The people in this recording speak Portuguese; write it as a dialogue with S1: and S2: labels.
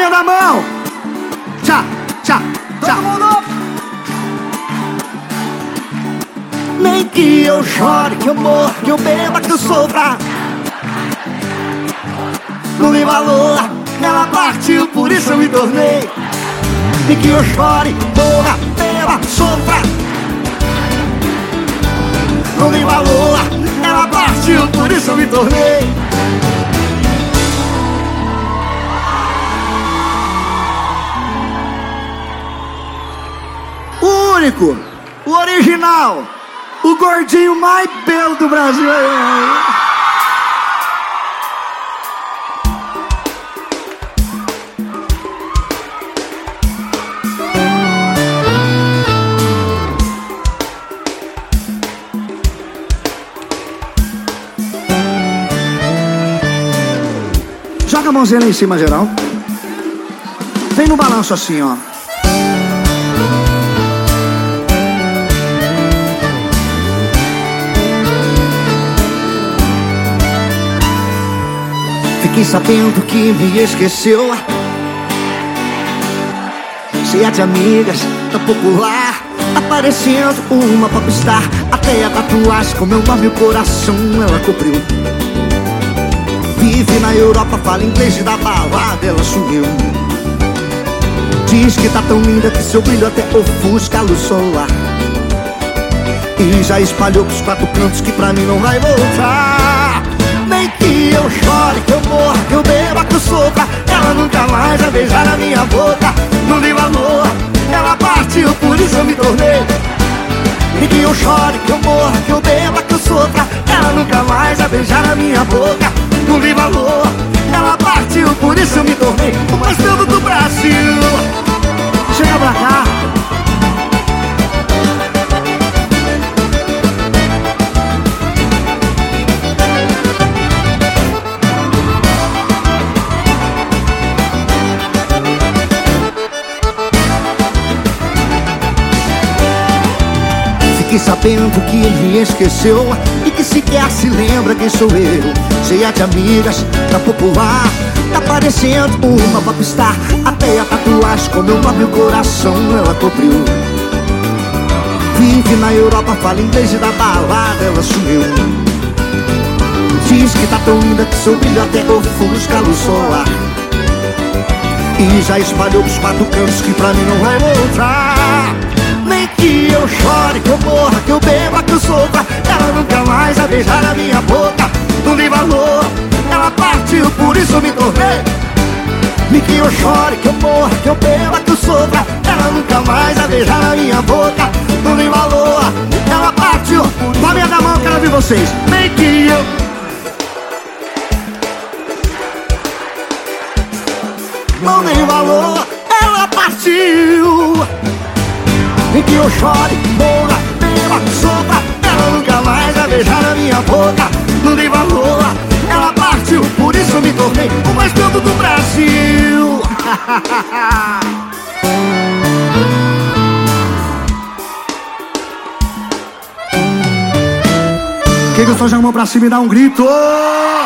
S1: Palminha da mão. Tchá, tchá, tchá.
S2: Todo mundo.
S1: Nem que eu chore, que eu morra, que eu beba, que eu sofra. Não dei valor, ela partiu, por isso eu me tornei. Nem que eu chore, morra, beba, sofra. Não dei valor, ela partiu, por isso eu me tornei. O único, o original, o gordinho mais belo do Brasil. Joga a mãozinha lá em cima, geral. Vem no balanço assim, ó. Fiquei sabendo que me esqueceu. Cheia de amigas, tá popular, aparecendo uma popstar. Até a tatuagem com meu nome e o coração ela cobriu. Vive na Europa, fala inglês e da balada ela sumiu. Diz que tá tão linda que seu brilho até ofusca a luz solar. E já espalhou pros quatro cantos que pra mim não vai voltar. Nem que eu chore, que eu morra, que eu beba, que eu sofra, ela nunca mais vai beijar a minha boca. Não dei valor, ela partiu, por isso eu me tornei. Nem que eu chore, que eu morra, que eu beba, que eu sofra, ela nunca mais vai beijar a minha boca. Não dei valor, ela partiu, por isso eu me tornei o mais belo do Brasil. Chega pra cá. Fiquei sabendo que ele me esqueceu e que sequer se lembra quem sou eu. Cheia de amigas, tá popular, tá parecendo uma popstar. Até a tatuagem com meu nome e o coração ela cobriu. Vive na Europa, fala inglês e da balada ela sumiu. Diz que tá tão linda que seu brilho até ofusca a luz solar. E já espalhou pros quatro cantos que pra mim não vai voltar. Nem que eu chore, que eu morra, que eu beba, que eu sofra, ela nunca mais vai beijar a minha boca. Não dei valor, ela partiu, por isso eu me tornei. Nem que eu chore, que eu morra, que eu beba, que eu sofra, ela nunca mais vai beijar a minha boca. Não dei valor, ela partiu. Palminha da mão, quero ver vocês. Nem que eu... Não dei valor, ela partiu. Nem que eu chore, morra, beba, sofra, ela nunca mais vai beijar a minha boca. Não dei valor, ela partiu, por isso eu me tornei o mais belo do Brasil. Quem gostou, joga a mão pra cima e dá um grito.